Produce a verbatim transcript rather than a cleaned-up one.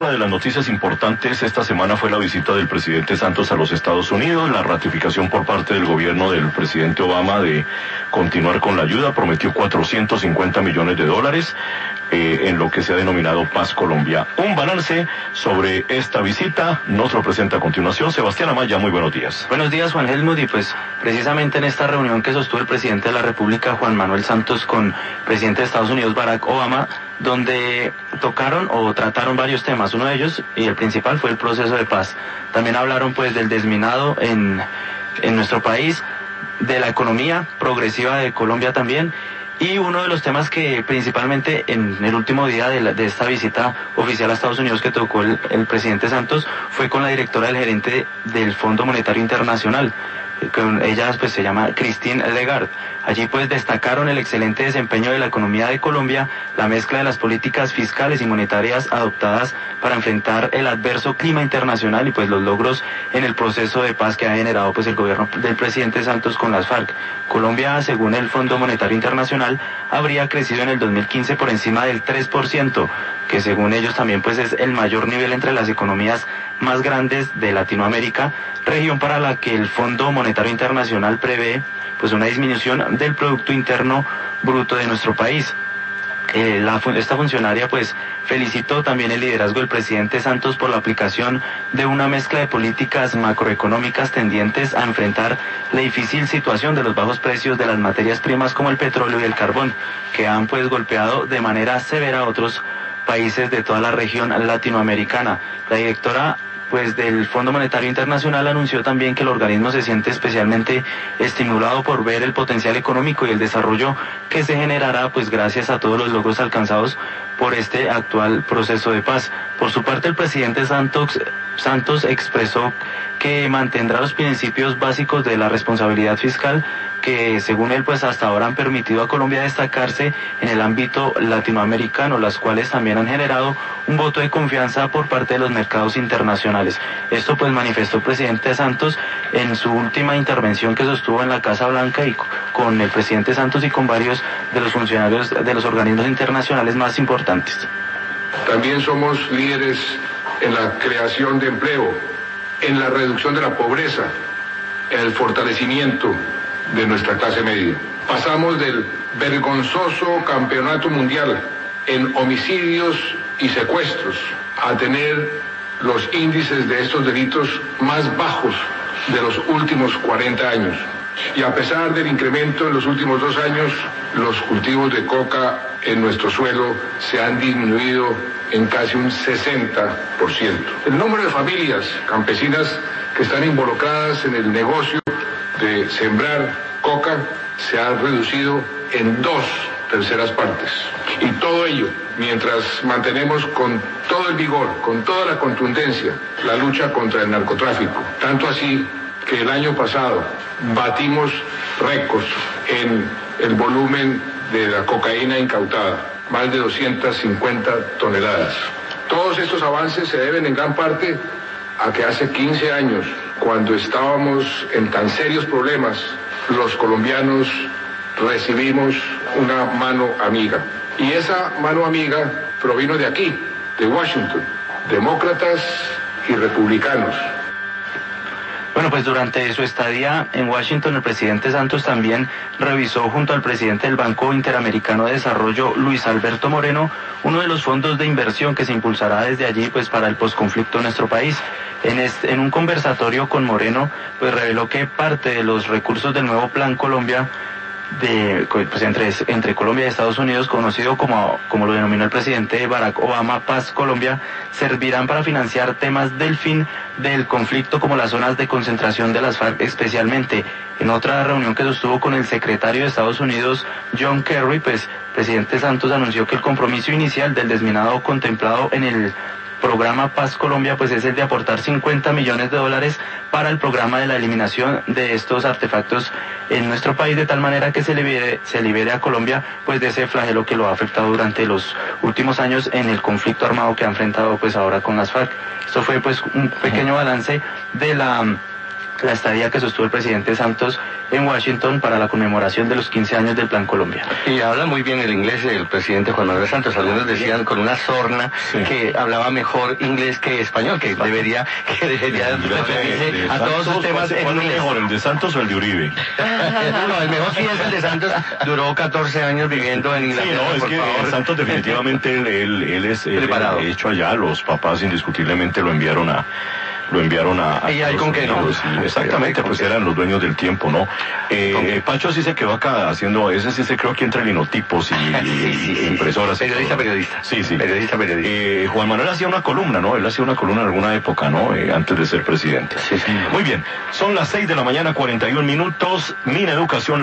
Una de las noticias importantes esta semana fue la visita del presidente Santos a los Estados Unidos, la ratificación por parte del gobierno del presidente Obama de continuar con la ayuda, prometió cuatrocientos cincuenta millones de dólares eh, en lo que se ha denominado Paz Colombia. Un balance sobre esta visita nos lo presenta a continuación Sebastián Amaya. Muy buenos días. Buenos días, Juan Helmut, y pues precisamente en esta reunión que sostuvo el presidente de la República, Juan Manuel Santos, con el presidente de Estados Unidos, Barack Obama, donde tocaron o trataron varios temas. Uno de ellos, y el principal, fue el proceso de paz. También hablaron pues del desminado en, en nuestro país, de la economía progresiva de Colombia también, y uno de los temas que principalmente en el último día de, la, de esta visita oficial a Estados Unidos que tocó el, el presidente Santos fue con la directora del gerente del Fondo Monetario Internacional. Ella pues se llama Christine Lagarde. Allí pues destacaron el excelente desempeño de la economía de Colombia, la mezcla de las políticas fiscales y monetarias adoptadas para enfrentar el adverso clima internacional y pues los logros en el proceso de paz que ha generado pues el gobierno del presidente Santos con las FARC. Colombia, según el Fondo Monetario Internacional, habría crecido en el dos mil quince por encima del tres por ciento, que según ellos también pues es el mayor nivel entre las economías más grandes de Latinoamérica, región para la que el Fondo Monetario Internacional prevé pues una disminución del Producto Interno Bruto de nuestro país. Eh, la, esta funcionaria pues felicitó también el liderazgo del presidente Santos por la aplicación de una mezcla de políticas macroeconómicas tendientes a enfrentar la difícil situación de los bajos precios de las materias primas como el petróleo y el carbón, que han pues golpeado de manera severa a otros países de toda la región latinoamericana. La directora pues del Fondo Monetario Internacional anunció también que el organismo se siente especialmente estimulado por ver el potencial económico y el desarrollo que se generará pues gracias a todos los logros alcanzados por este actual proceso de paz. Por su parte, el presidente Santos, Santos expresó que mantendrá los principios básicos de la responsabilidad fiscal que según él pues hasta ahora han permitido a Colombia destacarse en el ámbito latinoamericano, las cuales también han generado un voto de confianza por parte de los mercados internacionales. Esto pues manifestó el presidente Santos en su última intervención que sostuvo en la Casa Blanca y con el presidente Santos y con varios de los funcionarios de los organismos internacionales más importantes. También somos líderes en la creación de empleo, en la reducción de la pobreza, en el fortalecimiento de nuestra clase media. Pasamos del vergonzoso campeonato mundial en homicidios y secuestros a tener los índices de estos delitos más bajos de los últimos cuarenta años. Y a pesar del incremento en los últimos dos años, los cultivos de coca en nuestro suelo se han disminuido en casi un sesenta por ciento. El número de familias campesinas que están involucradas en el negocio de sembrar coca se ha reducido en dos terceras partes. Y todo ello mientras mantenemos con todo el vigor, con toda la contundencia, la lucha contra el narcotráfico. Tanto así que el año pasado batimos récords en el volumen de la cocaína incautada, más de doscientas cincuenta toneladas. Todos estos avances se deben en gran parte a que hace quince años, cuando estábamos en tan serios problemas, los colombianos recibimos una mano amiga. Y esa mano amiga provino de aquí, de Washington, demócratas y republicanos. Bueno, pues durante su estadía en Washington, el presidente Santos también revisó junto al presidente del Banco Interamericano de Desarrollo, Luis Alberto Moreno, uno de los fondos de inversión que se impulsará desde allí pues para el posconflicto en nuestro país. En, este, en un conversatorio con Moreno, pues reveló que parte de los recursos del nuevo Plan Colombia, de, pues entre, entre Colombia y Estados Unidos, conocido como, como lo denominó el presidente Barack Obama, Paz Colombia, servirán para financiar temas del fin del conflicto como las zonas de concentración de las FARC especialmente. En otra reunión que sostuvo con el secretario de Estados Unidos, John Kerry, pues el presidente Santos anunció que el compromiso inicial del desminado contemplado en el programa Paz Colombia pues es el de aportar cincuenta millones de dólares para el programa de la eliminación de estos artefactos en nuestro país, de tal manera que se libere, se libere a Colombia pues de ese flagelo que lo ha afectado durante los últimos años en el conflicto armado que ha enfrentado pues ahora con las FARC. Esto fue pues un pequeño balance de la, la estadía que sostuvo el presidente Santos en Washington para la conmemoración de los quince años del Plan Colombia. Y habla muy bien el inglés el presidente Juan Manuel Santos. Algunos decían con una sorna sí. que hablaba mejor inglés que español, que Exacto. debería que debería referirse a todos sus temas en ¿Cuál es inglés. mejor, el de Santos o el de Uribe? No, el mejor sí es el de Santos. Duró catorce años viviendo en Inglaterra. Sí, no, es por que favor. Santos definitivamente él, él, él es él, preparado. Él, hecho allá, los papás indiscutiblemente lo enviaron a lo enviaron a, a y hay con qué no. Y exactamente, pues eran los dueños del tiempo, ¿no? Eh, Pacho sí se quedó acá haciendo, ese sí se creo que entre linotipos y, sí, sí, y impresoras. Sí, periodista, periodista. Sí, sí. Periodista, periodista. Eh, Juan Manuel hacía una columna, ¿no? Él hacía una columna en alguna época, ¿no? Eh, antes de ser presidente. Sí, sí. Muy bien, son las seis de la mañana, cuarenta y un minutos, Mineducación.